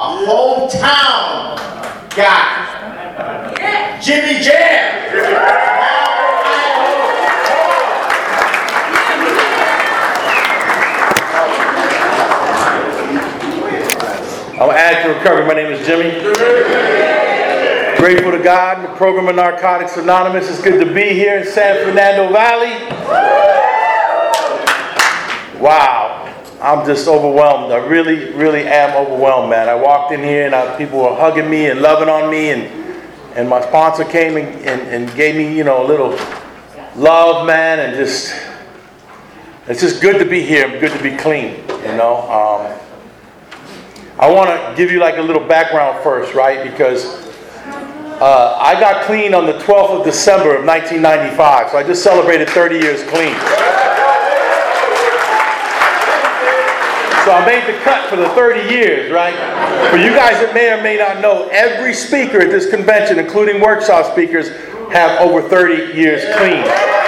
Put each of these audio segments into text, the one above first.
a hometown guy. Jimmy Jam. I'm Add to Recovery. My name is Jimmy. Grateful to God. The program of Narcotics Anonymous. It's good to be here in San Fernando Valley. Wow. I'm just overwhelmed. I really am overwhelmed, man. I walked in here and people were hugging me and loving on me, and my sponsor came and gave me, a little love, man, and it's just good to be here. Good to be clean, I want to give you like a little background first, right? Because I got clean on the 12th of December of 1995. So I just celebrated 30 years clean. So I made the cut for the 30 years, right? For you guys that may or may not know, every speaker at this convention, including workshop speakers, have over 30 years clean.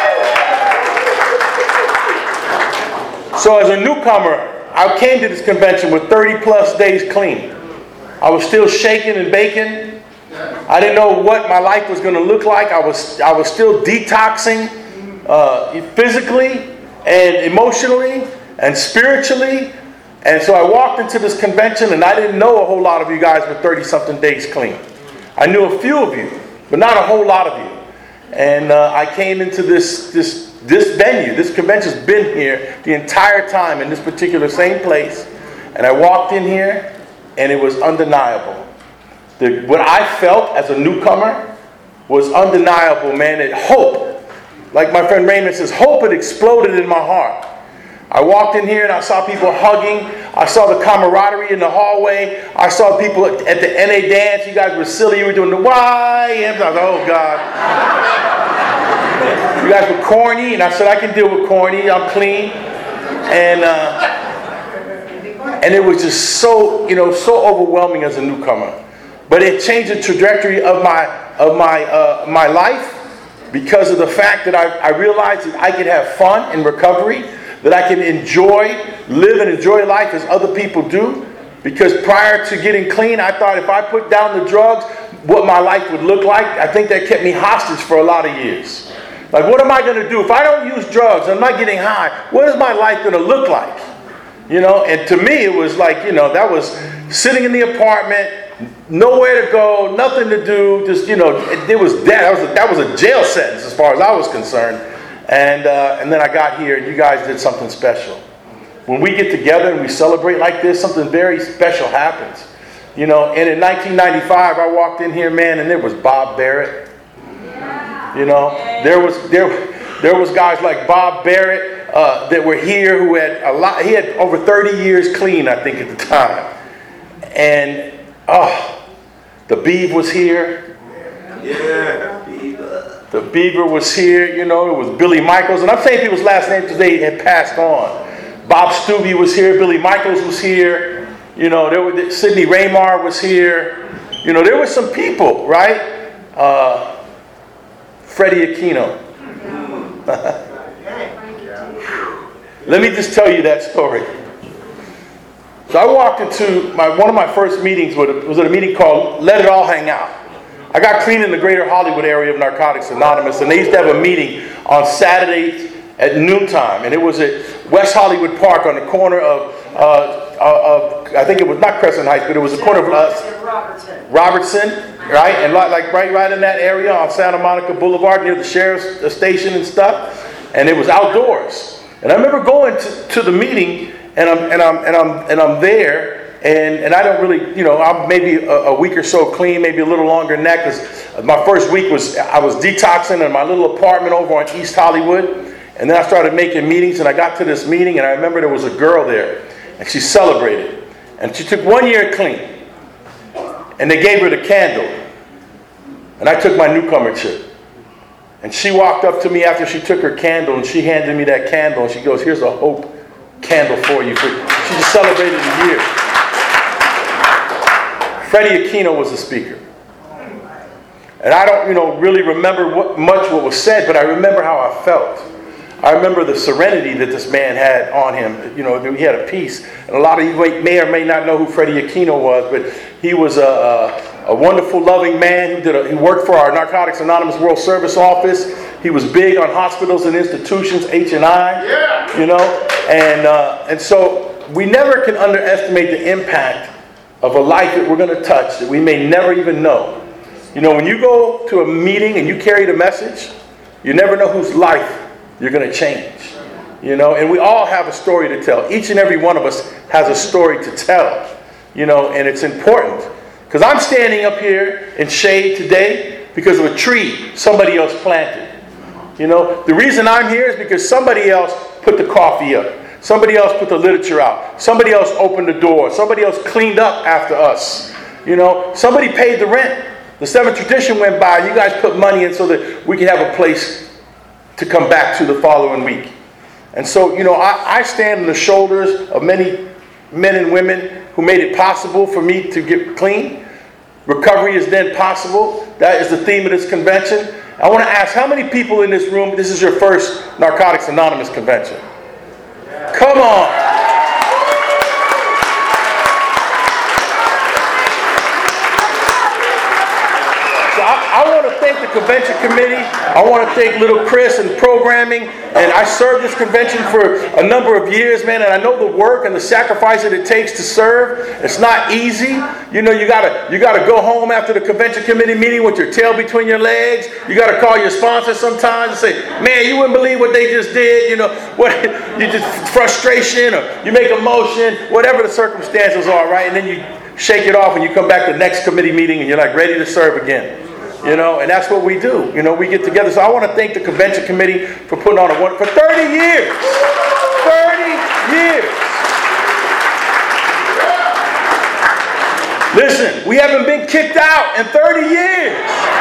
So as a newcomer, I came to this convention with 30 plus days clean. I was still shaking and baking. I didn't know what my life was going to look like. I was still detoxing physically and emotionally and spiritually. And so I walked into this convention and I didn't know a whole lot of you guys with 30 something days clean. I knew a few of you, but not a whole lot of you. And I came into this venue. This convention's been here the entire time in this particular same place. And I walked in here and it was undeniable. What I felt as a newcomer was undeniable, man. Hope, like my friend Raymond says, hope had exploded in my heart. I walked in here and I saw people hugging. I saw the camaraderie in the hallway. I saw people at the NA dance. You guys were silly. You were doing the YMs. I was like, oh God. You guys were corny, and I said I can deal with corny. I'm clean, and it was just so so overwhelming as a newcomer. But it changed the trajectory of my life because of the fact that I realized that I could have fun in recovery, that I can live and enjoy life as other people do. Because prior to getting clean, I thought if I put down the drugs, what my life would look like. I think that kept me hostage for a lot of years. Like, what am I going to do? If I don't use drugs, I'm not getting high, what is my life going to look like? And to me, it was like, that was sitting in the apartment, nowhere to go, nothing to do, just, it was dead. That was a jail sentence as far as I was concerned. And then I got here, and you guys did something special. When we get together and we celebrate like this, something very special happens. And in 1995, I walked in here, man, and there was Bob Barrett. There was guys like Bob Barrett that were here who had he had over 30 years clean, I think, at the time. And the Beav was here. Yeah, the Beaver was here. It was Billy Michaels, and I'm saying people's last names because they had passed on. Bob Stubbe was here. Billy Michaels was here. Sidney Raymar was here. There were some people, right? Freddie Aquino. Let me just tell you that story. So I walked into one of my first meetings was at a meeting called Let It All Hang Out. I got clean in the greater Hollywood area of Narcotics Anonymous, and they used to have a meeting on Saturdays at noontime, and it was at West Hollywood Park on the corner of I think it was not Crescent Heights, but it was the corner of Robertson, right? And like right in that area on Santa Monica Boulevard near the sheriff's station and stuff. And it was outdoors. And I remember going to the meeting, and I'm there, and I don't really, I'm maybe a week or so clean, maybe a little longer than that, because my first week I was detoxing in my little apartment over on East Hollywood. And then I started making meetings, and I got to this meeting, and I remember there was a girl there, and she celebrated. And she took 1 year clean. And they gave her the candle. And I took my newcomer chip. And she walked up to me after she took her candle, and she handed me that candle, and she goes, here's a hope candle for you. She just celebrated a year. Freddie Aquino was the speaker. And I don't, really remember what was said, but I remember how I felt. I remember the serenity that this man had on him. You know, he had a peace. And a lot of you may or may not know who Freddie Aquino was, but he was a wonderful, loving man. He worked for our Narcotics Anonymous World Service Office. He was big on hospitals and institutions, H&I, you know. And so we never can underestimate the impact of a life that we're going to touch that we may never even know. You know, when you go to a meeting and you carry the message, you never know whose life you're going to change. You know, and we all have a story to tell. Each and every one of us has a story to tell. You know, and it's important. Because I'm standing up here in shade today because of a tree somebody else planted. You know, the reason I'm here is because somebody else put the coffee up. Somebody else put the literature out. Somebody else opened the door. Somebody else cleaned up after us. You know, somebody paid the rent. The Seventh Tradition went by. You guys put money in so that we can have a place to come back to the following week. And so, you know, I stand on the shoulders of many men and women who made it possible for me to get clean. Recovery is then possible. That is the theme of this convention. I want to ask, how many people in this room, this is your first Narcotics Anonymous convention? Come on. I want to thank the convention committee. I want to thank Little Chris and programming. And I served this convention for a number of years, man. And I know the work and the sacrifice that it takes to serve. It's not easy. You know, you gotta go home after the convention committee meeting with your tail between your legs. You got to call your sponsor sometimes and say, man, you wouldn't believe what they just did. You know, what you just frustration, or you make a motion, whatever the circumstances are, right? And then you shake it off and you come back to the next committee meeting and you're like ready to serve again. You know, and that's what we do. You know, we get together. So I want to thank the convention committee for putting on for 30 years. 30 years. Listen, we haven't been kicked out in 30 years.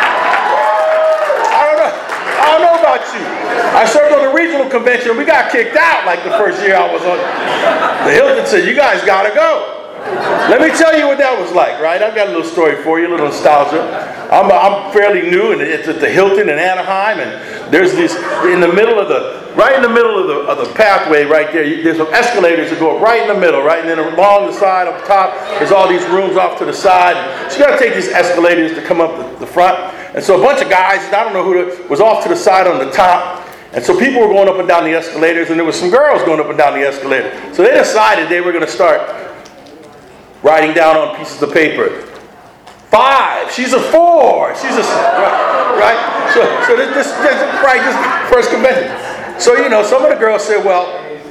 I don't know about you. I served on the regional convention. We got kicked out like the first year I was on. The Hilton said, you guys got to go. Let me tell you what that was like, right? I've got a little story for you, a little nostalgia. I'm fairly new, and it's at the Hilton in Anaheim, and there's this right in the middle of the pathway right there. There's some escalators that go up right in the middle, right, and then along the side up top, there's all these rooms off to the side. So you got to take these escalators to come up the front, and so a bunch of guys, I don't know who was off to the side on the top. And so people were going up and down the escalators, and there was some girls going up and down the escalator. So they decided they were going to start writing down on pieces of paper. 5. She's a 4. She's a right. So this first convention. So you know, some of the girls said, well.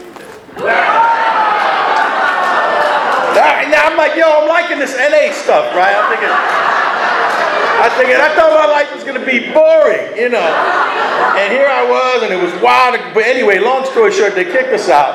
Now I'm like, yo, I'm liking this NA stuff, right? I thought my life was gonna be boring, you know. And here I was, and it was wild. But anyway, long story short, they kicked us out.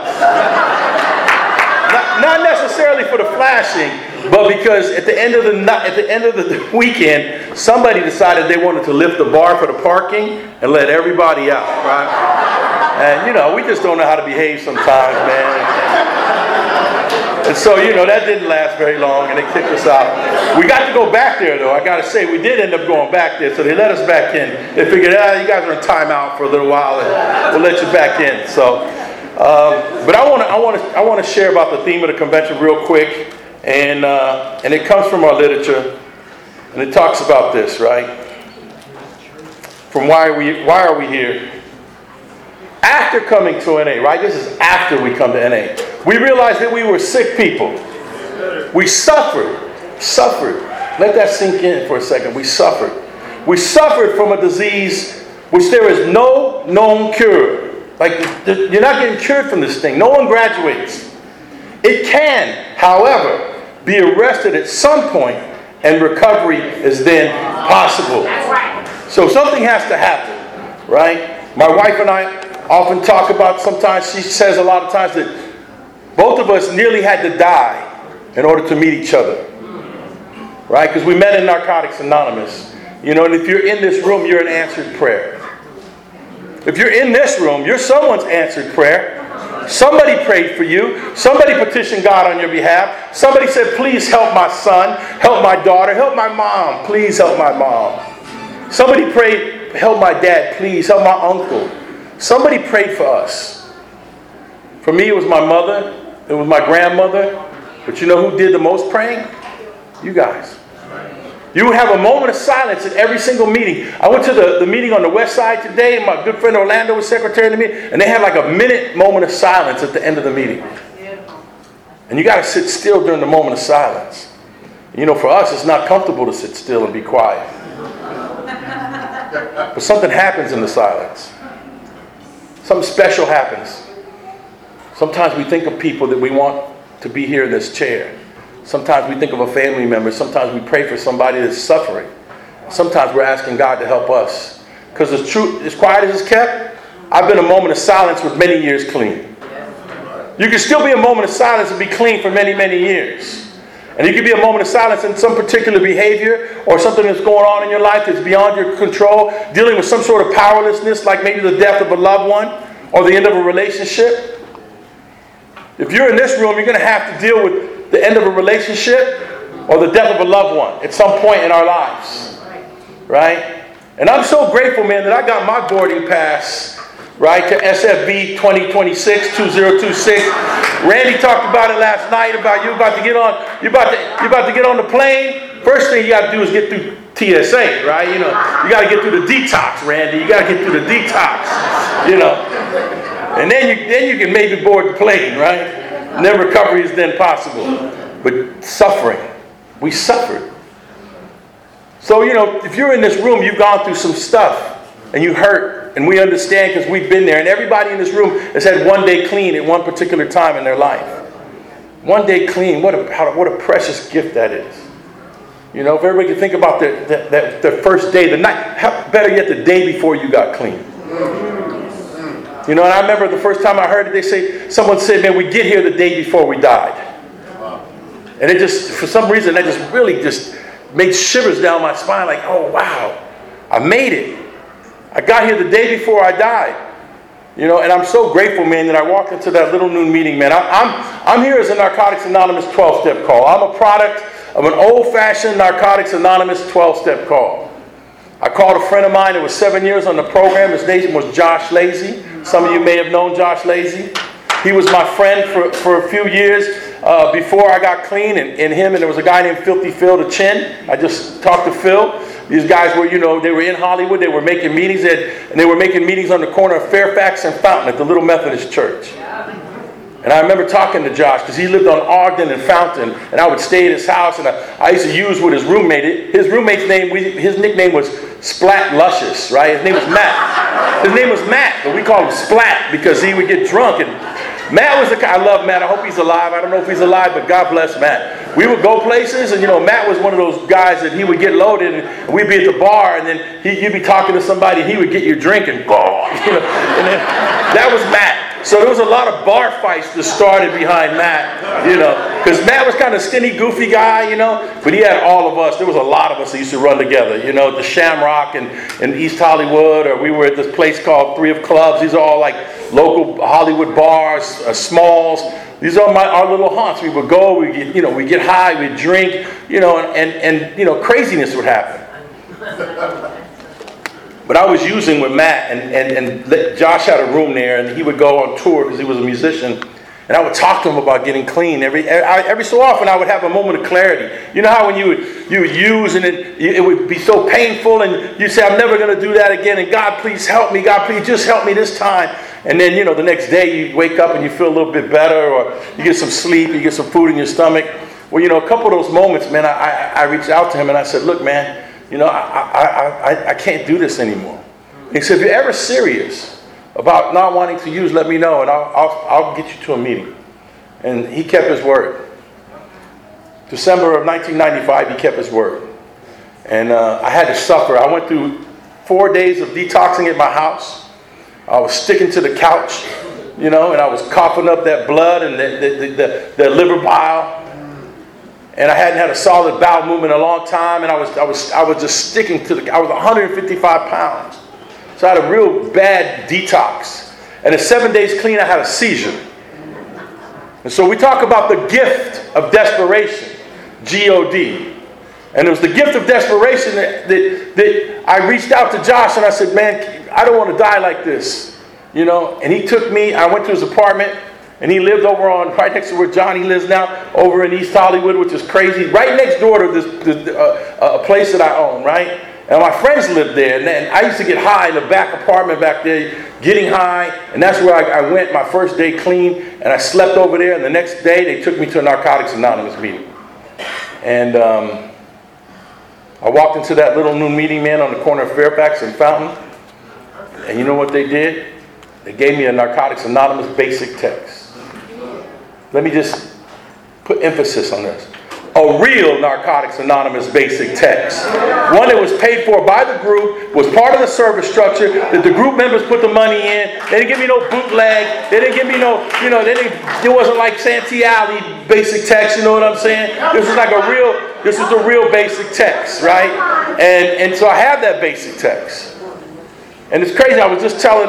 Not necessarily for the flashing, but because at the end of the weekend, somebody decided they wanted to lift the bar for the parking and let everybody out, right? And you know, we just don't know how to behave sometimes, man. And so, you know, that didn't last very long, and they kicked us out. We got to go back there, though. I got to say, we did end up going back there, so they let us back in. They figured, you guys are in timeout for a little while, and we'll let you back in. So. But I want to share about the theme of the convention real quick, and it comes from our literature, and it talks about this, right? From why are we here? After coming to NA, right? This is after we come to NA. We realized that we were sick people. We suffered. Let that sink in for a second. We suffered. We suffered from a disease which there is no known cure. Like, you're not getting cured from this thing. No one graduates. It can, however, be arrested at some point, and recovery is then possible. That's right. So something has to happen, right? My wife and I often talk about, sometimes she says a lot of times that both of us nearly had to die in order to meet each other, right? Because we met in Narcotics Anonymous. You know, and if you're in this room, you're an answered prayer. If you're in this room, you're someone's answered prayer. Somebody prayed for you. Somebody petitioned God on your behalf. Somebody said, please help my son, help my daughter, help my mom. Please help my mom. Somebody prayed, help my dad, please help my uncle. Somebody prayed for us. For me, it was my mother. It was my grandmother. But you know who did the most praying? You guys. You would have a moment of silence at every single meeting. I went to the meeting on the west side today, and my good friend Orlando was secretary of the meeting, and they had like a minute moment of silence at the end of the meeting. And you got to sit still during the moment of silence. You know, for us, it's not comfortable to sit still and be quiet. But something happens in the silence. Something special happens. Sometimes we think of people that we want to be here in this chair. Sometimes we think of a family member. Sometimes we pray for somebody that's suffering. Sometimes we're asking God to help us. Because the truth, as quiet as it's kept, I've been a moment of silence with many years clean. You can still be a moment of silence and be clean for many, many years. And you can be a moment of silence in some particular behavior or something that's going on in your life that's beyond your control, dealing with some sort of powerlessness, like maybe the death of a loved one or the end of a relationship. If you're in this room, you're going to have to deal with the end of a relationship or the death of a loved one at some point in our lives. Right? And I'm so grateful, man, that I got my boarding pass, right, to SFB 2026. Randy talked about it last night, about you about to get on the plane. First thing you got to do is get through TSA, right? You know, you got to get through the detox, Randy. You got to get through the detox, you know. And then you can maybe board the plane, right? And then recovery is then possible. But suffering, we suffered. So, you know, if you're in this room, you've gone through some stuff and you hurt, and we understand because we've been there. And everybody in this room has had one day clean at one particular time in their life. One day clean, what a precious gift that is. You know, if everybody can think about the first day, the night, better yet, the day before you got clean. You know, and I remember the first time I heard it, someone said, man, we get here the day before we died. And it just, for some reason, that just really just made shivers down my spine, like, oh, wow, I made it. I got here the day before I died. You know, and I'm so grateful, man, that I walked into that little noon meeting, man. I'm here as a Narcotics Anonymous 12-step call. I'm a product of an old-fashioned Narcotics Anonymous 12-step call. I called a friend of mine that was 7 years on the program. His name was Josh Lazy. Some of you may have known Josh Lazy. He was my friend for a few years before I got clean, and him, and there was a guy named Filthy Phil the Chin. I just talked to Phil. These guys were, you know, they were in Hollywood. They were making meetings, and they were making meetings on the corner of Fairfax and Fountain at the Little Methodist Church. And I remember talking to Josh because he lived on Ogden and Fountain, and I would stay at his house, and I used to use with his roommate. His roommate's name, his nickname was Splat Luscious, right? His name was Matt, but we called him Splat because he would get drunk. And Matt was the guy. I love Matt. I hope he's alive. I don't know if he's alive, but God bless Matt. We would go places, and you know, Matt was one of those guys that he would get loaded, and we'd be at the bar, and then you'd be talking to somebody, and he would get you drinking. You know, and then that was Matt. So there was a lot of bar fights that started behind Matt, you know, because Matt was kind of skinny, goofy guy, you know, but he had all of us. There was a lot of us that used to run together, you know, at the Shamrock in East Hollywood, or we were at this place called Three of Clubs. These are all like local Hollywood bars, Smalls. These are our little haunts. We would go, we get high, we'd drink, you know, and you know, craziness would happen. But I was using with Matt, and Josh had a room there, and he would go on tour because he was a musician. And I would talk to him about getting clean. Every so often, I would have a moment of clarity. You know how when you would use, and it would be so painful, and you say, I'm never going to do that again, and God, please help me. God, please just help me this time. And then, you know, the next day, you wake up and you feel a little bit better, or you get some sleep, you get some food in your stomach. Well, you know, a couple of those moments, man, I reached out to him, and I said, look, man, you know, I can't do this anymore. He said, if you're ever serious about not wanting to use, let me know, and I'll get you to a meeting. And he kept his word. December of 1995, he kept his word. And I had to suffer. I went through 4 days of detoxing at my house. I was sticking to the couch, you know, and I was coughing up that blood and the liver bile. And I hadn't had a solid bowel movement in a long time, and I was just sticking to I was 155 pounds. So I had a real bad detox. And at 7 days clean, I had a seizure. And so we talk about the gift of desperation, G-O-D. And it was the gift of desperation that I reached out to Josh, and I said, man, I don't want to die like this. you know, and he took me, I went to his apartment, and he lived over on, right next to where Johnny lives now, over in East Hollywood, which is crazy, right next door to this a place that I own, right? And my friends lived there, and then I used to get high in the back apartment back there, getting high, and that's where I went my first day clean, and I slept over there, and the next day they took me to a Narcotics Anonymous meeting. And I walked into that little noon meeting, man, on the corner of Fairfax and Fountain, and you know what they did? They gave me a Narcotics Anonymous basic text. Let me just put emphasis on this. A real Narcotics Anonymous basic text. One that was paid for by the group, was part of the service structure, that the group members put the money in. They didn't give me no bootleg. They didn't give me no, you know, it wasn't like Santee Alley basic text, you know what I'm saying? This was the real basic text, right? And so I have that basic text. And it's crazy, I was just telling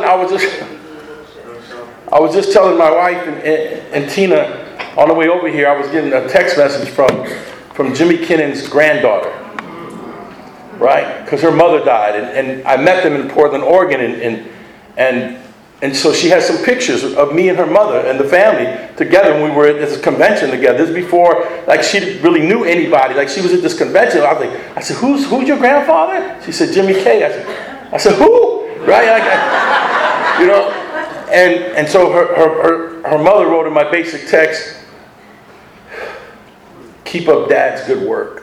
my wife and Tina on the way over here, I was getting a text message from Jimmy Kinnon's granddaughter, right? Because her mother died, and I met them in Portland, Oregon, and so she has some pictures of me and her mother and the family together when we were at this convention together. This is before, like, she really knew anybody. Like, she was at this convention. I said, who's your grandfather? She said, Jimmy K. I said, who? Right? You know. And so her mother wrote in my basic text, keep up Dad's good work.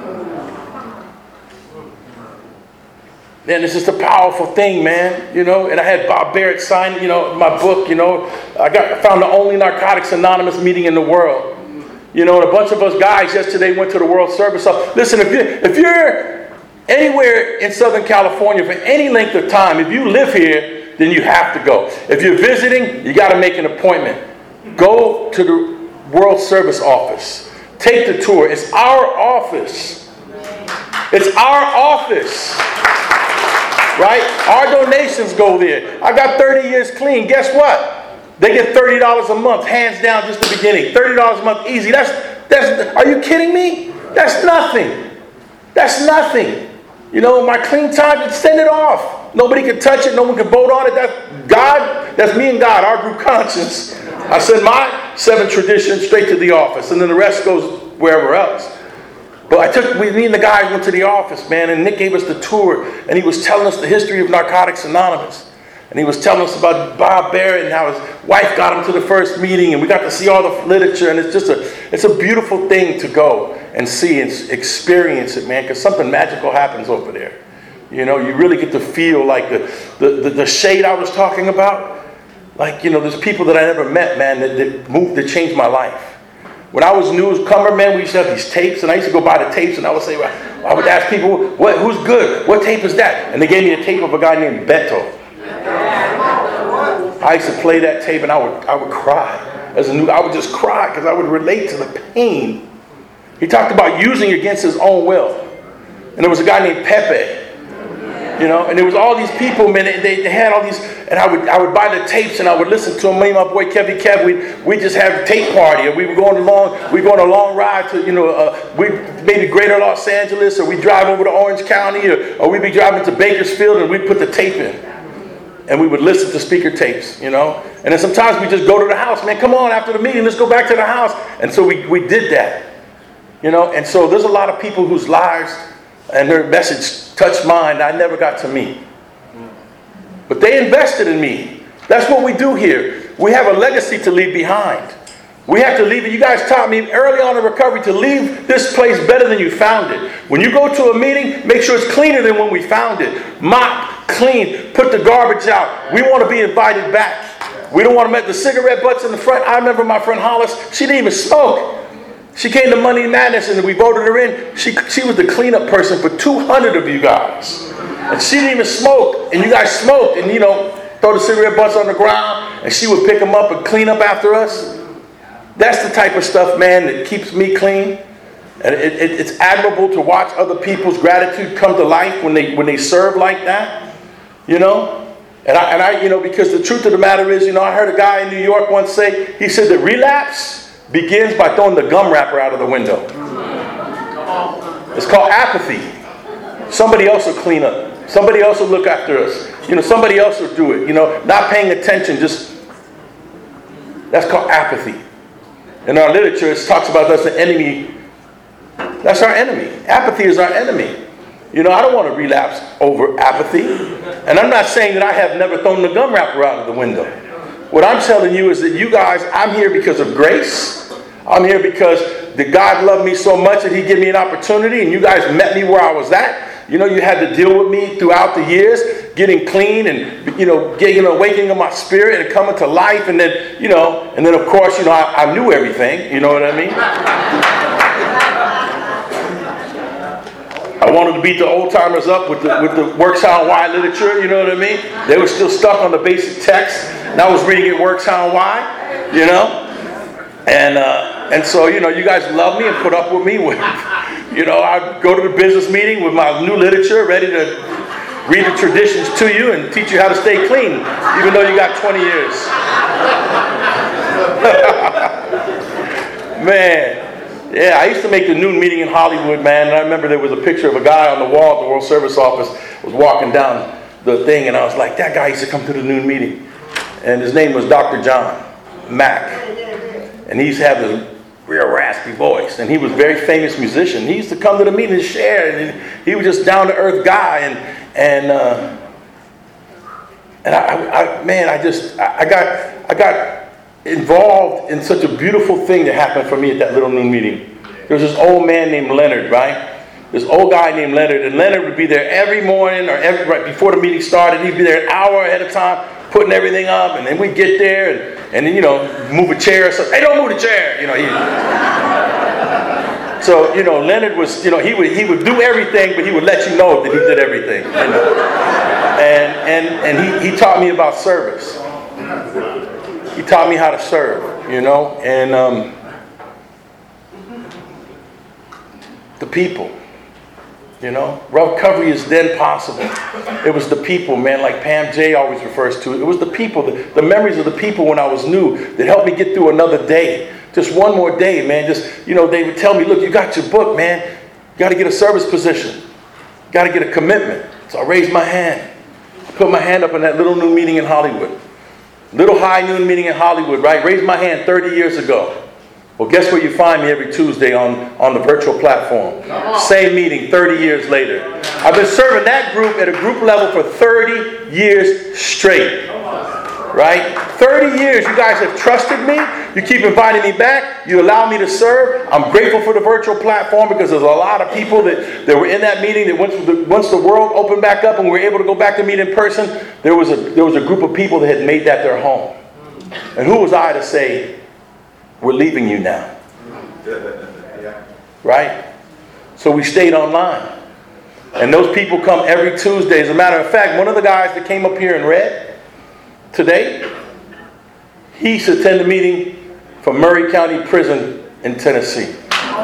Man, it's just a powerful thing, man. You know, and I had Bob Barrett sign, you know, my book, you know. I found the only Narcotics Anonymous meeting in the world. You know, and a bunch of us guys yesterday went to the World Service. So listen, if you're anywhere in Southern California for any length of time, if you live here, then you have to go. If you're visiting, you got to make an appointment. Go to the World Service office. Take the tour. It's our office. It's our office. Right? Our donations go there. I got 30 years clean. Guess what? They get $30 a month, hands down, just the beginning. $30 a month, easy. That's. Are you kidding me? That's nothing. That's nothing. You know, my clean time, send it off. Nobody can touch it. No one can vote on it. That's God. That's me and God, our group conscience. I send my 7 traditions straight to the office, and then the rest goes wherever else. But me and the guys went to the office, man, and Nick gave us the tour, and he was telling us the history of Narcotics Anonymous. And he was telling us about Bob Barrett and how his wife got him to the first meeting, and we got to see all the literature, and it's a beautiful thing to go and see and experience it, man, because something magical happens over there. You know, you really get to feel like the shade I was talking about. Like, you know, there's people that I never met, man, that changed my life. When I was newcomer, man, we used to have these tapes, and I used to go buy the tapes, and I would say, I would ask people, who's good? What tape is that? And they gave me a tape of a guy named Beto. I used to play that tape, and I would cry. I would just cry because I would relate to the pain. He talked about using against his own will. And there was a guy named Pepe. You know, and there was all these people, man, they had all these, and I would buy the tapes and I would listen to them. Me and my boy Kevy Kev, we just have a tape party, and we were going on a long ride to, you know, maybe greater Los Angeles, or we drive over to Orange County, or we'd be driving to Bakersfield, and we'd put the tape in. And we would listen to speaker tapes, you know. And then sometimes we just go to the house, man, come on, after the meeting, let's go back to the house. And so we did that, you know. And so there's a lot of people whose lives and their message touched mine I never got to meet. But they invested in me. That's what we do here. We have a legacy to leave behind. We have to leave it. You guys taught me early on in recovery to leave this place better than you found it. When you go to a meeting, make sure it's cleaner than when we found it. Mop, clean, put the garbage out. We want to be invited back. We don't want to make the cigarette butts in the front. I remember my friend Hollis, she didn't even smoke. She came to Money Madness, and we voted her in. She was the cleanup person for 200 of you guys. And she didn't even smoke. And you guys smoked, and, you know, throw the cigarette butts on the ground, and she would pick them up and clean up after us. That's the type of stuff, man, that keeps me clean. And it's admirable to watch other people's gratitude come to life when they serve like that, you know. And I, you know, because the truth of the matter is, you know, I heard a guy in New York once say, he said that relapse begins by throwing the gum wrapper out of the window. It's called apathy. Somebody else will clean up. Somebody else will look after us. somebody else will do it. Not paying attention, that's called apathy. In our literature, it talks about that's the enemy. That's our enemy. Apathy is our enemy. I don't want to relapse over apathy. And I'm not saying that I have never thrown the gum wrapper out of the window. What I'm telling you is that you guys, I'm here because of grace. I'm here because that God loved me so much that He gave me an opportunity, and you guys met me where I was at. You had to deal with me throughout the years, getting clean and, getting awakening of my spirit and coming to life. And then, and then of course, I knew everything. You know what I mean? I wanted to beat the old timers up with the Works How and Why literature. You know what I mean? They were still stuck on the basic text, and I was reading it Works How and Why. And so you guys love me and put up with me. I'd go to the business meeting with my new literature, ready to read the traditions to you and teach you how to stay clean, even though you got 20 years. Man. Yeah, I used to make the noon meeting in Hollywood, man, and I remember there was a picture of a guy on the wall at the World Service Office was walking down the thing, and I was like, that guy used to come to the noon meeting. And his name was Dr. John Mack. And he used to have this real raspy voice, and he was a very famous musician. He used to come to the meeting and share, and he was just down-to-earth guy, and I got involved in such a beautiful thing that happened for me at that little noon meeting. There was this old man named Leonard, right? This old guy named Leonard, and Leonard would be there every morning or right before the meeting started. He'd be there an hour ahead of time, putting everything up, and then we'd get there and then move a chair or something. Hey, don't move the chair, So Leonard was he would do everything, but he would let you know that he did everything. And he taught me about service. He taught me how to serve, and the people, recovery is then possible. It was the people, man, like Pam J always refers to it. It was the people, the memories of the people when I was new that helped me get through another day. Just one more day, man. They would tell me, look, you got your book, man. You got to get a service position. You got to get a commitment. So I raised my hand. I put my hand up in that little noon meeting in Hollywood. Little high noon meeting in Hollywood, right? Raised my hand 30 years ago. Well, guess where you find me every Tuesday on the virtual platform? Same meeting 30 years later. I've been serving that group at a group level for 30 years straight. Right? 30 years you guys have trusted me. You keep inviting me back. You allow me to serve. I'm grateful for the virtual platform because there's a lot of people that were in that meeting that once the world opened back up and we were able to go back to meet in person, there was a group of people that had made that their home. And who was I to say, we're leaving you now? Right? So we stayed online. And those people come every Tuesday. As a matter of fact, one of the guys that came up here and read today, he used to attend a meeting from Murray County Prison in Tennessee.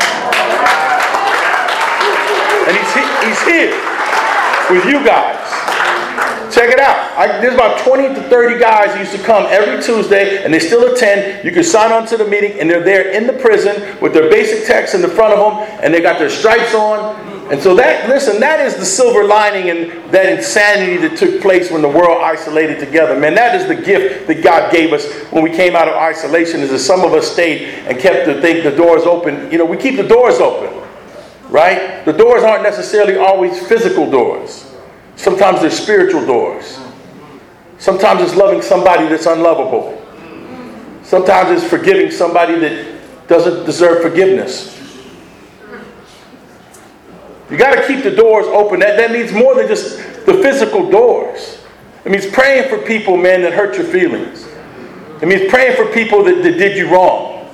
And he's here with you guys. Check it out. There's about 20 to 30 guys who used to come every Tuesday, and they still attend. You can sign on to the meeting, and they're there in the prison with their basic text in the front of them, and they got their stripes on. And so that is the silver lining in that insanity that took place when the world isolated together. Man, that is the gift that God gave us when we came out of isolation, is that some of us stayed and kept the doors open. We keep the doors open, right? The doors aren't necessarily always physical doors. Sometimes they're spiritual doors. Sometimes it's loving somebody that's unlovable. Sometimes it's forgiving somebody that doesn't deserve forgiveness. You got to keep the doors open. That means more than just the physical doors. It means praying for people, man, that hurt your feelings. It means praying for people that did you wrong.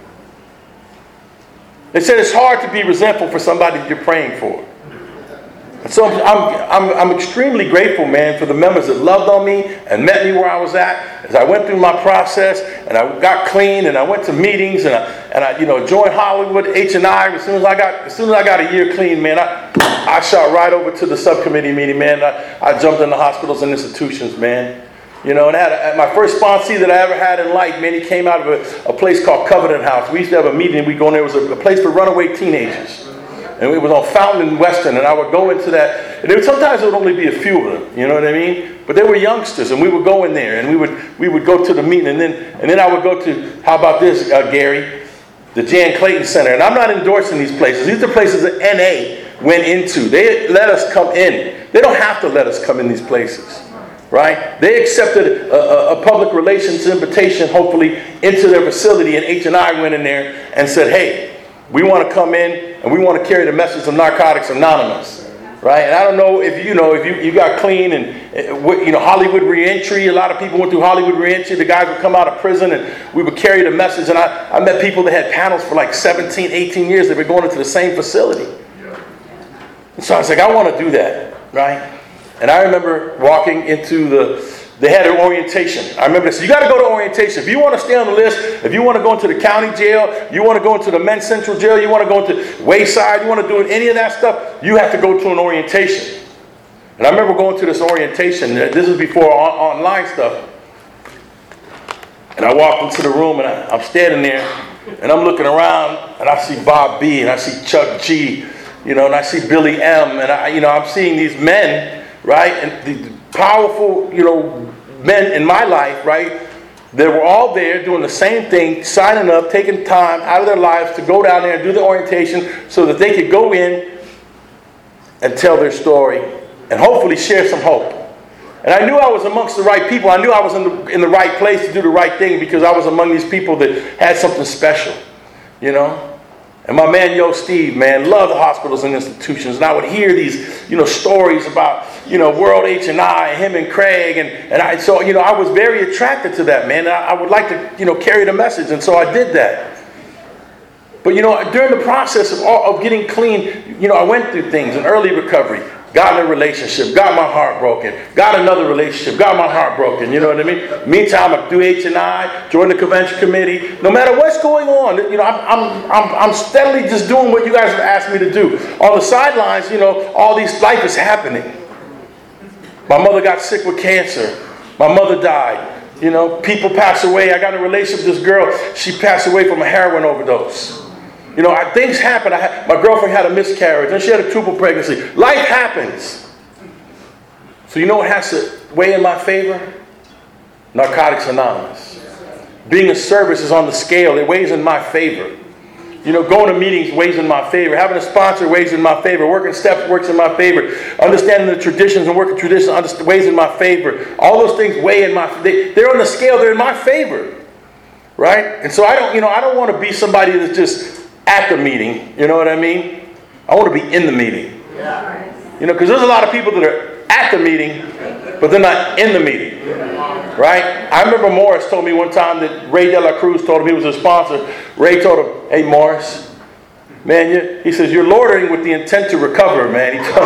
They said it's hard to be resentful for somebody that you're praying for. And so I'm extremely grateful, man, for the members that loved on me and met me where I was at as I went through my process and I got clean and I went to meetings and I joined Hollywood H&I. As soon as I got a year clean, man, I shot right over to the subcommittee meeting, man. I jumped into hospitals and institutions, man. And had my first sponsee that I ever had in life, man, he came out of a place called Covenant House. We used to have a meeting and we'd go in there. It was a place for runaway teenagers. And it was on Fountain and Western, and I would go into that And sometimes it would only be a few of them, you know what I mean? But they were youngsters, and we would go in there, and we would go to the meeting, and then I would go to, how about this, Gary? The Jan Clayton Center. And I'm not endorsing these places. These are places that NA went into. They let us come in. They don't have to let us come in these places. Right? They accepted a public relations invitation, hopefully, into their facility, and H&I went in there and said, hey, we want to come in and we want to carry the message of Narcotics Anonymous. Right? And I don't know if you got clean and Hollywood reentry. A lot of people went through Hollywood reentry. The guys would come out of prison and we would carry the message. And I met people that had panels for like 17, 18 years. They've been going into the same facility. And so I was like, I want to do that. Right? And I remember walking into they had an orientation. I remember this. You got to go to orientation. If you want to stay on the list, if you want to go into the county jail, you want to go into the men's central jail, you want to go into Wayside, you want to do any of that stuff, you have to go to an orientation. And I remember going to this orientation. This is before online stuff. And I walked into the room and I'm standing there and I'm looking around and I see Bob B and I see Chuck G, and I see Billy M, and I'm seeing these men, right, and the powerful, men in my life, right? They were all there doing the same thing, signing up, taking time out of their lives to go down there and do the orientation so that they could go in and tell their story and hopefully share some hope. And I knew I was amongst the right people. I knew I was in the right place to do the right thing because I was among these people that had something special, And my man, Steve, man, loved the hospitals and institutions. And I would hear these, stories about, World H&I, him and Craig. And I was very attracted to that, man. I would like to, carry the message. And so I did that. But, during the process of getting clean, I went through things in early recovery. Got in a relationship, got my heart broken. Got another relationship, got my heart broken. You know what I mean? Meantime, I do H&I, joined the convention committee. No matter what's going on, I'm steadily just doing what you guys have asked me to do. On the sidelines, all these life is happening. My mother got sick with cancer. My mother died. People pass away. I got in a relationship with this girl. She passed away from a heroin overdose. Things happen. My girlfriend had a miscarriage, and she had a tubal pregnancy. Life happens. So what has to weigh in my favor? Narcotics Anonymous. Being a service is on the scale. It weighs in my favor. Going to meetings weighs in my favor. Having a sponsor weighs in my favor. Working steps works in my favor. Understanding the traditions and working traditions weighs in my favor. All those things weigh in they're on the scale. They're in my favor. Right? And so I don't want to be somebody that's just at the meeting, you know what I mean? I want to be in the meeting. Because there's a lot of people that are at the meeting, but they're not in the meeting. Right? I remember Morris told me one time that Ray De La Cruz told him, he was a sponsor. Ray told him, hey Morris, man, he says, you're loitering with the intent to recover, man. He told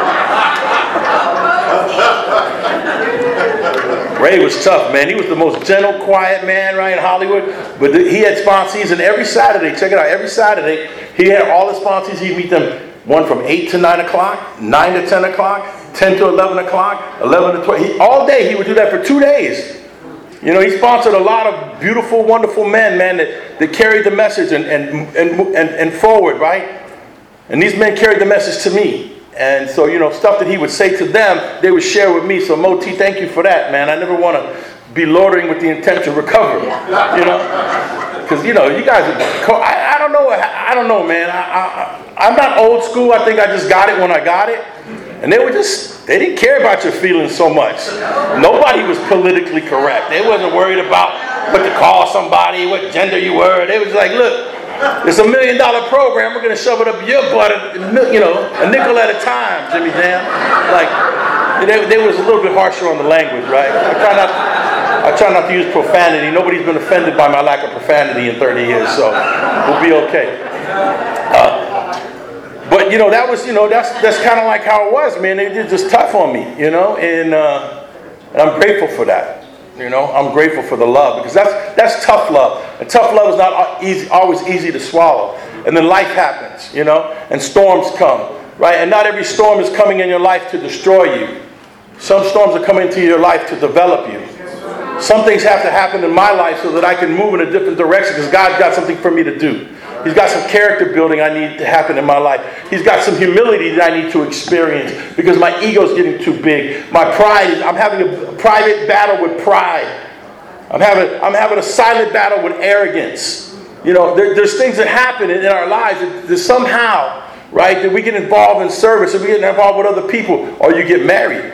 Ray was tough, man. He was the most gentle, quiet man, right, in Hollywood. But he had sponsees, and every Saturday, check it out, every Saturday, he had all the sponsees. He'd meet them, one from 8 to 9 o'clock, 9 to 10 o'clock, 10 to 11 o'clock, 11 to 12. All day, he would do that for 2 days. He sponsored a lot of beautiful, wonderful men, man, that carried the message and forward, right? And these men carried the message to me. And so, stuff that he would say to them, they would share with me. So, Moti, thank you for that, man. I never want to be loitering with the intent to recover, Because, you guys, I don't know, man. I'm not old school. I think I just got it when I got it. And they didn't care about your feelings so much. Nobody was politically correct. They wasn't worried about what to call somebody, what gender you were. They was like, look, it's $1 million program. We're going to shove it up your butt, a nickel at a time, Jimmy Jam. Like, they was a little bit harsher on the language, right? I try not to use profanity. Nobody's been offended by my lack of profanity in 30 years, so we'll be okay. But that was, that's kind of like how it was, man. They did just tough on me, and I'm grateful for that. I'm grateful for the love, because that's tough love. And tough love is not always easy to swallow. And then life happens, and storms come, right? And not every storm is coming in your life to destroy you. Some storms are coming into your life to develop you. Some things have to happen in my life so that I can move in a different direction, because God's got something for me to do. He's got some character building I need to happen in my life. He's got some humility that I need to experience because my ego's getting too big. My pride, I'm having a private battle with pride. I'm having a silent battle with arrogance. You know, there's things that happen in our lives that somehow, right, that we get involved in service, and we get involved with other people, or you get married.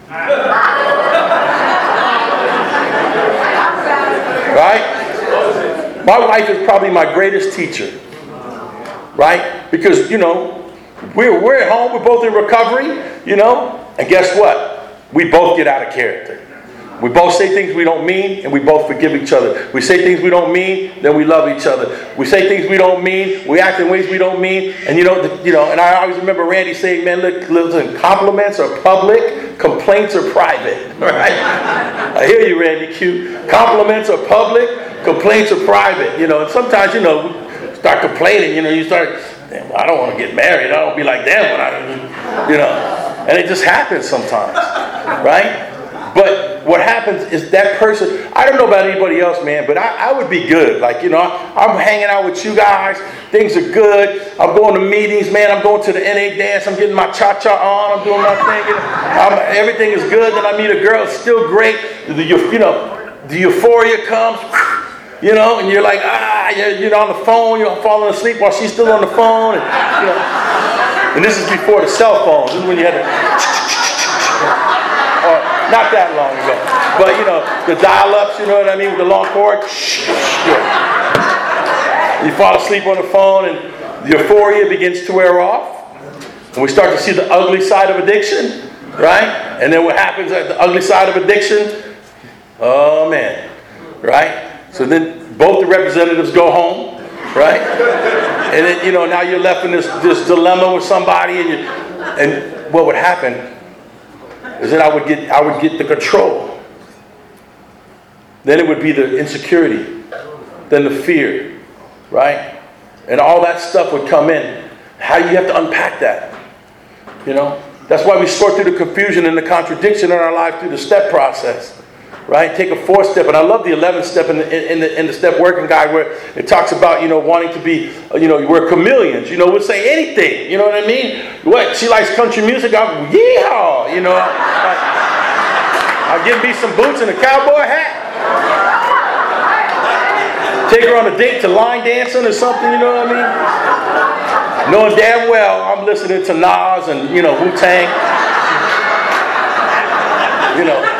Right? My wife is probably my greatest teacher. Right? Because, you know, we're at home, we're both in recovery, you know, and guess what? We both get out of character. We both say things we don't mean, and we both forgive each other. We say things we don't mean, then we love each other. We say things we don't mean, we act in ways we don't mean, and you know, and I always remember Randy saying, man, look, listen, compliments are public, complaints are private. Right? I hear you, Randy Q. Compliments are public, complaints are private. You know, and sometimes, you know, start complaining, you know, you start, damn, I don't want to get married. I don't be like them when I, you know, and it just happens sometimes, right? But what happens is that person, I don't know about anybody else, man, but I would be good. Like, you know, I'm hanging out with you guys. Things are good. I'm going to meetings, man. I'm going to the NA dance. I'm getting my cha-cha on. I'm doing my thing. You know, everything is good. Then I meet a girl. It's still great. You know, the euphoria comes, you know, and you're like, you're on the phone. You're falling asleep while she's still on the phone. And, you know, and this is before the cell phones. This is when you had to... Not that long ago. But, you know, the dial-ups, you know what I mean, with the long cord. You fall asleep on the phone and the euphoria begins to wear off. And we start to see the ugly side of addiction, right? And then what happens at the ugly side of addiction? Oh, man. Right? So then both the representatives go home, right? And then, you know, now you're left in this dilemma with somebody, and what would happen is that I would get the control. Then it would be the insecurity, then the fear, right? And all that stuff would come in. How do you have to unpack that? You know? That's why we sort through the confusion and the contradiction in our life through the step process. Right? Take a 4th step. And I love the 11th step in the step working guide where it talks about, you know, wanting to be, you know, we're chameleons. You know, we'll say anything. You know what I mean? What? She likes country music. I'm, yeehaw! You know, I'll give me some boots and a cowboy hat. Take her on a date to line dancing or something, you know what I mean? Knowing damn well I'm listening to Nas and, you know, Wu-Tang. You know.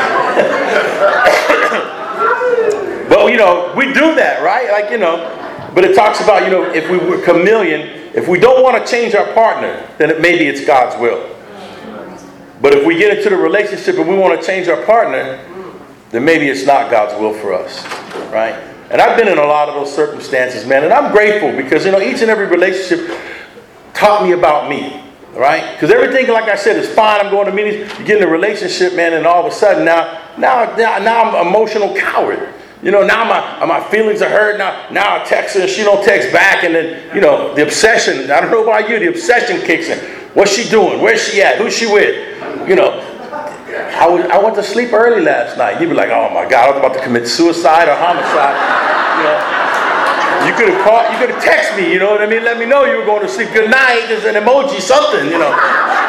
But, you know, we do that, right? Like, you know, but it talks about, you know, if we were chameleon, if we don't want to change our partner, then maybe it's God's will. But if we get into the relationship and we want to change our partner, then maybe it's not God's will for us, right? And I've been in a lot of those circumstances, man, and I'm grateful because, you know, each and every relationship taught me about me, right? Because everything, like I said, is fine. I'm going to meetings, you get in a relationship, man, and all of a sudden now I'm an emotional coward. You know, now my feelings are hurt. Now I text her and she don't text back. And then, you know, the obsession, I don't know about you, the obsession kicks in. What's she doing? Where's she at? Who's she with? You know, I went to sleep early last night. You'd be like, oh my God, I was about to commit suicide or homicide. You know, you could have called, you could have texted me, you know what I mean? Let me know you were going to sleep. Good night, there's an emoji, something, you know.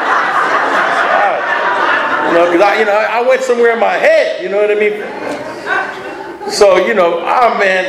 You know, because I went somewhere in my head, you know what I mean? So, you know, oh man.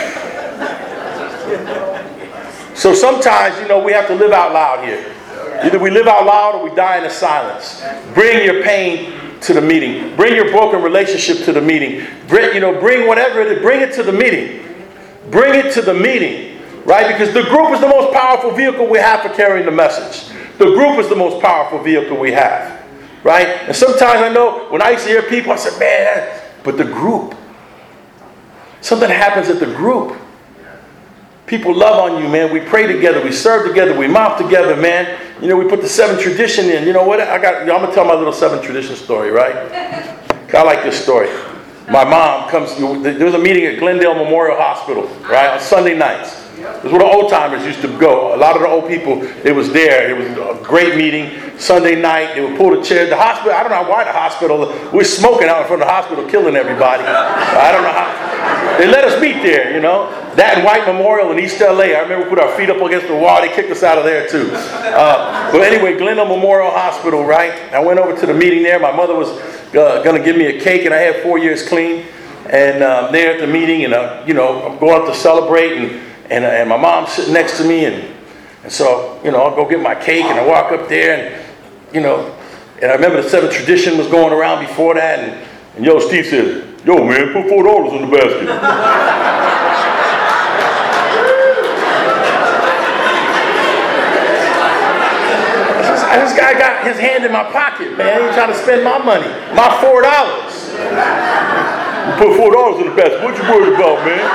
So sometimes, you know, we have to live out loud here. Either we live out loud or we die in the silence. Bring your pain to the meeting. Bring your broken relationship to the meeting. Bring whatever it is. Bring it to the meeting. Bring it to the meeting. Right? Because the group is the most powerful vehicle we have for carrying the message. The group is the most powerful vehicle we have. Right? And sometimes I know when I used to hear people, I said, man, but the group. Something happens at the group. People love on you, man. We pray together. We serve together. We mop together, man. You know, we put the 7 tradition in. You know what? I'm going to tell my little 7 tradition story, right? I like this story. My mom comes. There was a meeting at Glendale Memorial Hospital, right, on Sunday nights. It was where the old timers used to go. A lot of the old people, it was there. It was a great meeting. Sunday night, they would pull the chair. The hospital, I don't know why the hospital, we're smoking out in front of the hospital, killing everybody. I don't know how. They let us meet there, you know. That and White Memorial in East LA. I remember we put our feet up against the wall. They kicked us out of there too. But anyway, Glendale Memorial Hospital, right? I went over to the meeting there. My mother was going to give me a cake, and I had 4 years clean. And there at the meeting, and you know, I'm going up to celebrate, and my mom's sitting next to me, and so, you know, I'll go get my cake, and I walk up there, and, you know, and I remember the seventh tradition was going around before that, and yo, Steve says, yo, man, put $4 in the basket. This guy got his hand in my pocket, man. He's trying to spend my money, my $4. You put $4 in the basket. What you worried about, man?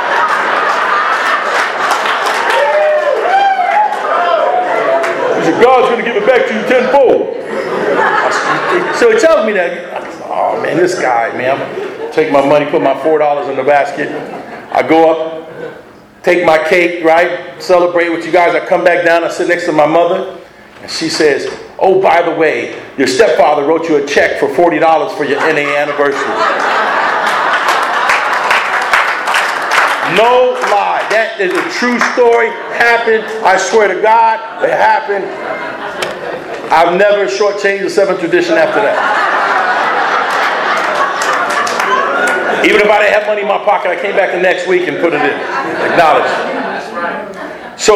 He said, God's going to give it back to you tenfold. So he tells me that. Oh, man, this guy, man. I'm going to take my money, put my $4 in the basket. I go up, take my cake, right? Celebrate with you guys. I come back down. I sit next to my mother. And she says, oh, by the way, your stepfather wrote you a check for $40 for your NA anniversary. No lie. That is a true story. Happened. I swear to God, it happened. I've never shortchanged the seventh tradition after that. Even if I didn't have money in my pocket, I came back the next week and put it in. Acknowledge. So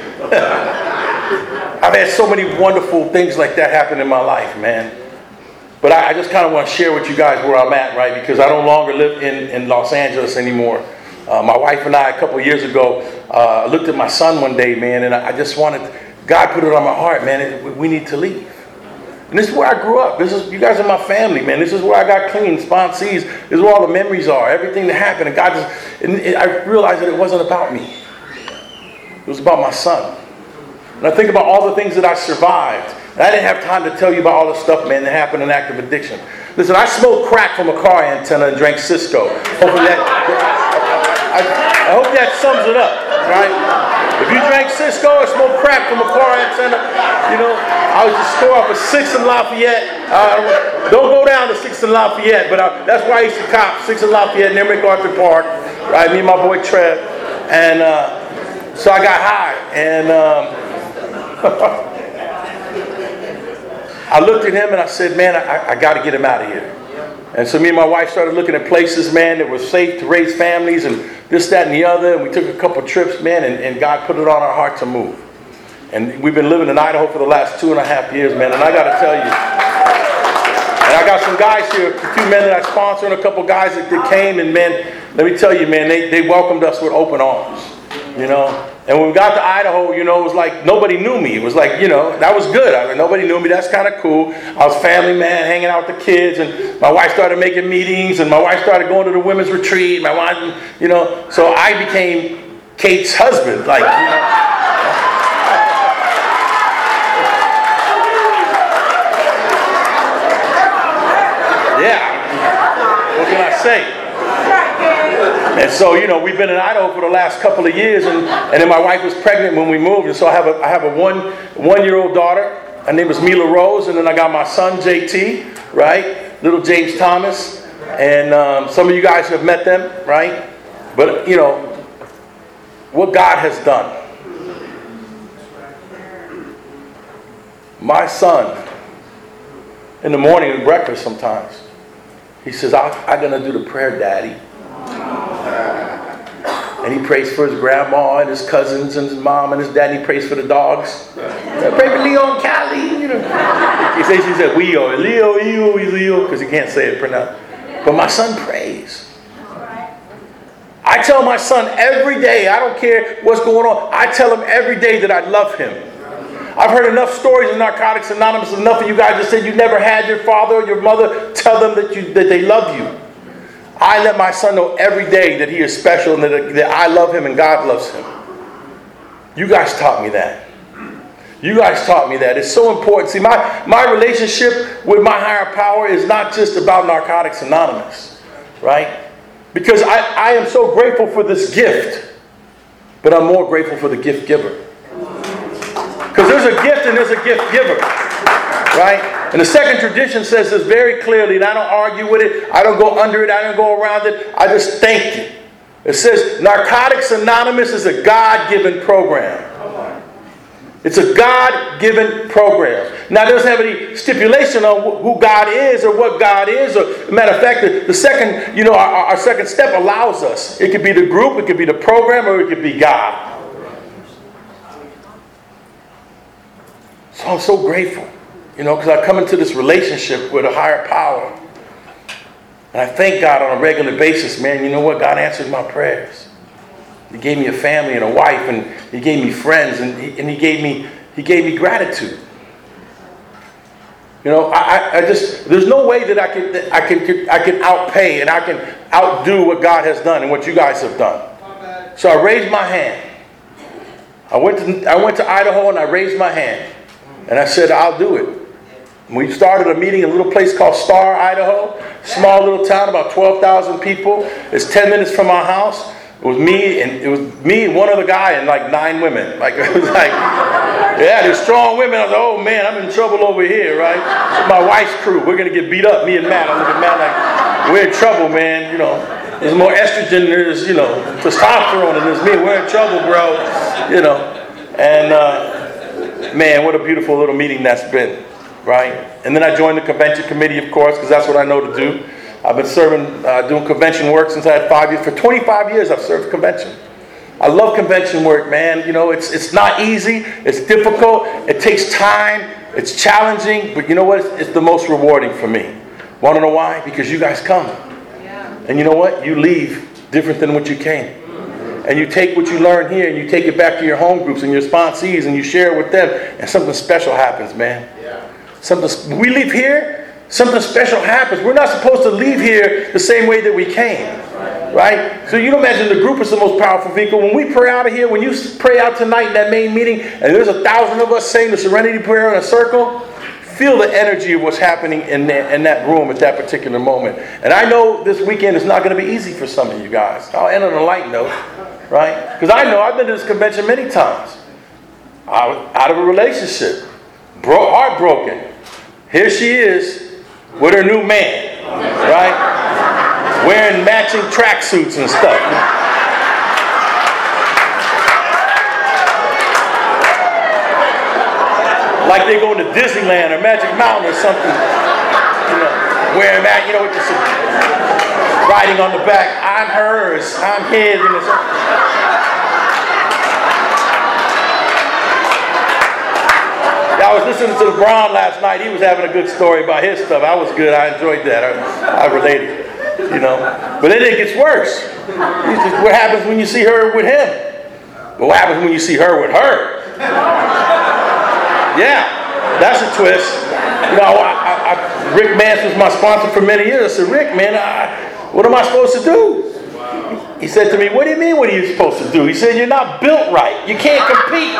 I've had so many wonderful things like that happen in my life, man. But I just kind of want to share with you guys where I'm at, right? Because I no longer live in Los Angeles anymore. My wife and I, a couple of years ago, looked at my son one day, man, and I just wanted, God put it on my heart, man, we need to leave. And this is where I grew up. You guys are my family, man. This is where I got clean, sponsees. This is where all the memories are, everything that happened. And God I realized that it wasn't about me. It was about my son. And I think about all the things that I survived. And I didn't have time to tell you about all the stuff, man, that happened in active addiction. Listen, I smoked crack from a car antenna and drank Cisco. Hopefully I hope that sums it up, right? If you drank Cisco or smoked crack from a car antenna, you know, I was just store up at 6th and Lafayette. Don't go down to 6th and Lafayette, but that's why I used to cop 6th and Lafayette near MacArthur Park, right? Me and my boy Trev. And so I got high, and I looked at him and I said, man, I got to get him out of here. And so me and my wife started looking at places, man, that were safe to raise families and this, that, and the other. And we took a couple trips, man, and God put it on our heart to move. And we've been living in Idaho for the last 2.5 years, man. And I got to tell you, and I got some guys here, a few men that I sponsor and a couple guys that came. And, man, let me tell you, man, they welcomed us with open arms, you know. And when we got to Idaho, you know, it was like nobody knew me. It was like, you know, that was good. Nobody knew me. That's kind of cool. I was family man, hanging out with the kids, and my wife started making meetings, and my wife started going to the women's retreat. My wife, you know, so I became Kate's husband. Like, you know. Yeah. What can I say? And so, you know, we've been in Idaho for the last couple of years, and then my wife was pregnant when we moved, and so I have a one-year-old daughter. Her name is Mila Rose, and then I got my son JT, right, little James Thomas, and some of you guys have met them, right? But you know what God has done. My son, in the morning at breakfast sometimes, he says, I'm gonna do the prayer, Daddy. And he prays for his grandma and his cousins and his mom and his dad. And he prays for the dogs. Pray for Leo and Callie. You know. He said, Leo, because he can't say it pronounced. But my son prays. I tell my son every day, I don't care what's going on, I tell him every day that I love him. I've heard enough stories in Narcotics Anonymous, enough of you guys that said you never had your father or your mother tell them that they love you. I let my son know every day that he is special and that I love him and God loves him. You guys taught me that. You guys taught me that. It's so important. See, my relationship with my higher power is not just about Narcotics Anonymous, right? Because I am so grateful for this gift, but I'm more grateful for the gift giver. Because there's a gift and there's a gift giver, right? And the second tradition says this very clearly, and I don't argue with it. I don't go under it. I don't go around it. I just thank you. It says Narcotics Anonymous is a God-given program. It's a God-given program. Now, it doesn't have any stipulation on who God is or what God is. Or, matter of fact, the second, our second step allows us. It could be the group, it could be the program, or it could be God. So I'm so grateful, because I come into this relationship with a higher power. And I thank God on a regular basis, man. You know what? God answered my prayers. He gave me a family and a wife, and He gave me friends, and He gave me gratitude. There's no way that I can outpay and I can outdo what God has done and what you guys have done. So I raised my hand. I went to Idaho and I raised my hand, and I said, I'll do it. We started a meeting in a little place called Star, Idaho. Small little town, about 12,000 people. It's 10 minutes from our house. It was me and one other guy and like 9 women. It was like, yeah, there's strong women. I was like, oh man, I'm in trouble over here, right? My wife's crew, we're gonna get beat up. Me and Matt. I look at Matt like, we're in trouble, man. There's more estrogen. There's testosterone than there's me. We're in trouble, bro. And man, what a beautiful little meeting that's been, right? And then I joined the convention committee, of course, because that's what I know to do. I've been serving, doing convention work since I had 5 years. For 25 years, I've served convention. I love convention work, man. It's not easy. It's difficult. It takes time. It's challenging. But you know what? It's the most rewarding for me. Want to know why? Because you guys come. Yeah. And you know what? You leave different than what you came. And you take what you learn here and you take it back to your home groups and your sponsees and you share it with them. And something special happens, man. Yeah. We leave here. Something special happens. We're not supposed to leave here the same way that we came. Right? So you don't imagine the group is the most powerful vehicle. When we pray out of here, when you pray out tonight in that main meeting, and there's 1,000 of us saying the serenity prayer in a circle, feel the energy of what's happening in that room at that particular moment. And I know this weekend is not going to be easy for some of you guys. I'll end on a light note. Right? Because I know I've been to this convention many times. Out of a relationship. Heartbroken. Here she is with her new man, right? Wearing matching tracksuits and stuff. Like they're going to Disneyland or Magic Mountain or something. Wearing that, with this writing on the back, I'm hers, I'm his, I was listening to LeBron last night. He was having a good story about his stuff. I was good. I enjoyed that. I related, But then it gets worse. What happens when you see her with him? But what happens when you see her with her? Yeah, that's a twist. Rick Mance was my sponsor for many years. I said, Rick, man, what am I supposed to do? He said to me, what do you mean, what are you supposed to do? He said, you're not built right. You can't compete.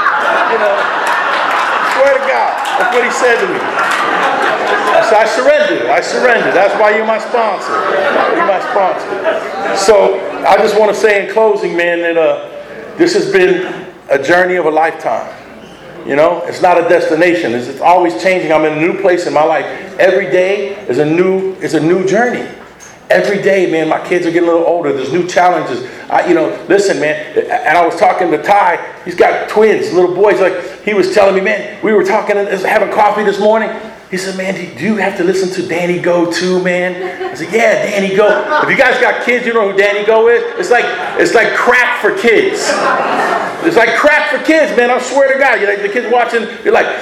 Swear to God. That's what he said to me. I said, I surrender. That's why you're my sponsor. You're my sponsor. So I just want to say in closing, man, that this has been a journey of a lifetime. It's not a destination. It's always changing. I'm in a new place in my life. Every day is a new journey. Every day, man, my kids are getting a little older. There's new challenges. Listen, man, and I was talking to Ty. He's got twins, little boys. He was telling me, man, we were talking, having coffee this morning. He said, man, do you have to listen to Danny Go too, man? I said, yeah, Danny Go. If you guys got kids, you know who Danny Go is? It's like crack for kids. It's like crack for kids, man. I swear to God. The kids watching, you're like,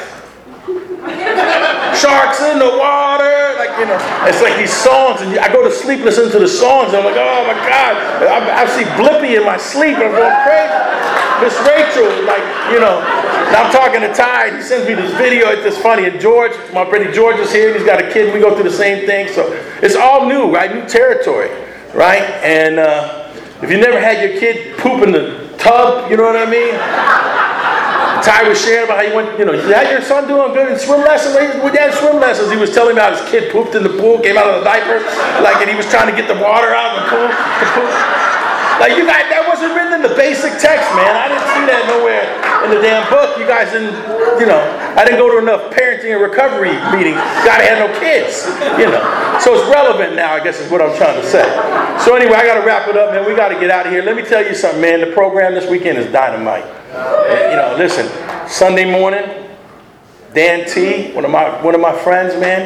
sharks in the water. It's like these songs. And I go to sleep listening to the songs. And I'm like, oh my God. I see Blippi in my sleep. And I'm going crazy. Miss Rachel, And I'm talking to Ty. He sends me this video. It's just funny. And George, my buddy George is here. And he's got a kid. And we go through the same thing. So it's all new, right? New territory, right? And if you never had your kid poop in the tub, you know what I mean? Ty was sharing about how he went, how's your son doing good in swim lessons? We had swim lessons. He was telling me how his kid pooped in the pool, came out of the diaper, and he was trying to get the water out of the pool. Like you guys, that wasn't written in the basic text, man. I didn't see that nowhere in the damn book. You guys didn't, I didn't go to enough parenting and recovery meetings. Gotta have no kids, So it's relevant now, I guess is what I'm trying to say. So anyway, I gotta wrap it up, man. We gotta get out of here. Let me tell you something, man. The program this weekend is dynamite. Listen, Sunday morning, Dan T, one of my friends, man.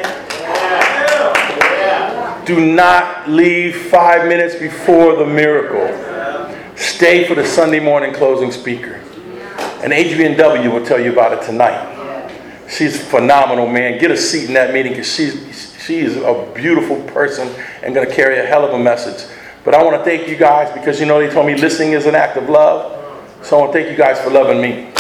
Do not leave 5 minutes before the miracle. Stay for the Sunday morning closing speaker. And Adrienne W. will tell you about it tonight. She's phenomenal, man. Get a seat in that meeting because she is a beautiful person and going to carry a hell of a message. But I want to thank you guys because, they told me listening is an act of love. So I want to thank you guys for loving me.